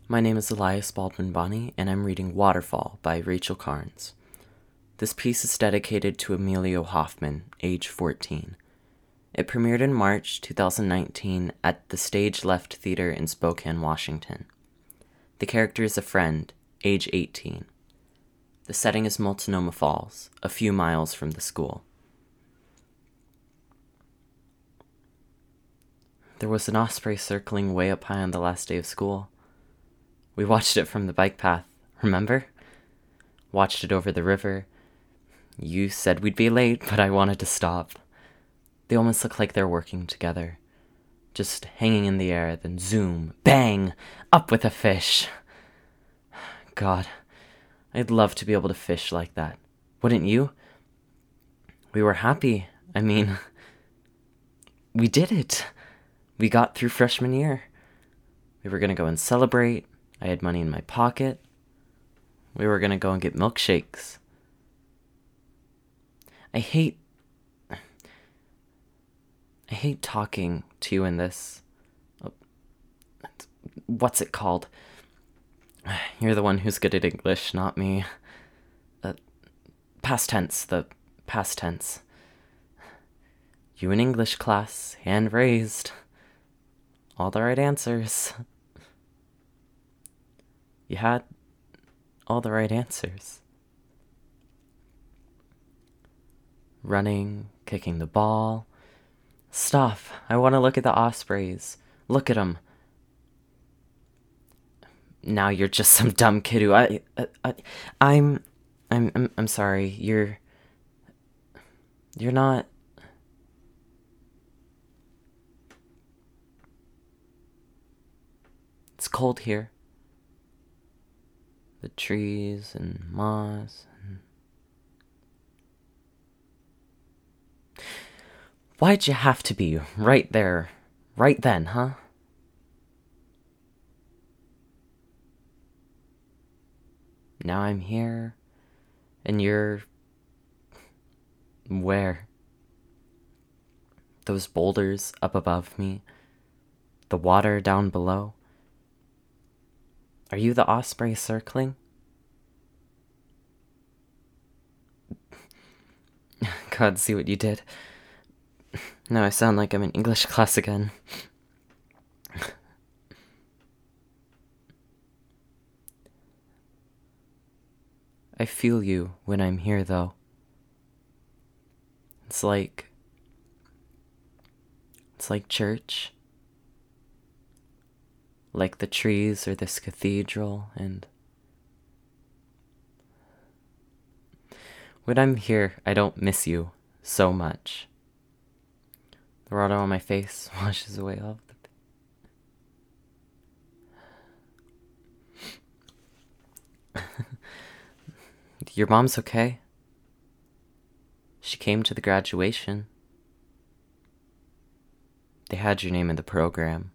My name is Elias Baldwin Bonney, and I'm reading Waterfall by Rachel Carnes. This piece is dedicated to Emilio Hoffman, age 14. It premiered in March 2019 at the Stage Left Theater in Spokane, Washington. The character is a friend, age 18. The setting is Multnomah Falls, a few miles from the school. There was an osprey circling way up high on the last day of school. We watched it from the bike path, remember? Watched it over the river. You said we'd be late, but I wanted to stop. They almost look like they're working together. Just hanging in the air, then zoom, bang, up with a fish. God, I'd love to be able to fish like that. Wouldn't you? We were happy. We did it. We got through freshman year. We were going to go and celebrate. I had money in my pocket. We were going to go and get milkshakes. I hate talking to you in this. What's it called? You're the one who's good at English, not me. Past tense, the past tense. You in English class, hand raised. All the right answers. You had all the right answers. Running, kicking the ball. Stop. I want to look at the ospreys. Look at them. Now you're just some dumb kid who I'm sorry. You're not. It's cold here. The trees and moss. Why'd you have to be right there, right then, huh? Now I'm here, and you're... Where? Those boulders up above me, the water down below. Are you the osprey circling? God, see what you did. Now I sound like I'm in English class again. I feel you when I'm here, though. It's like church. Like the trees or this cathedral, and when I'm here, I don't miss you so much. The water on my face washes away all of the... Your mom's okay? She came to the graduation. They had your name in the program.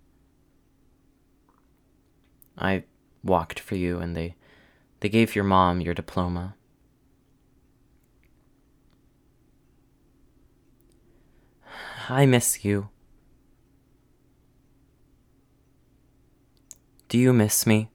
I walked for you, and they gave your mom your diploma. I miss you. Do you miss me?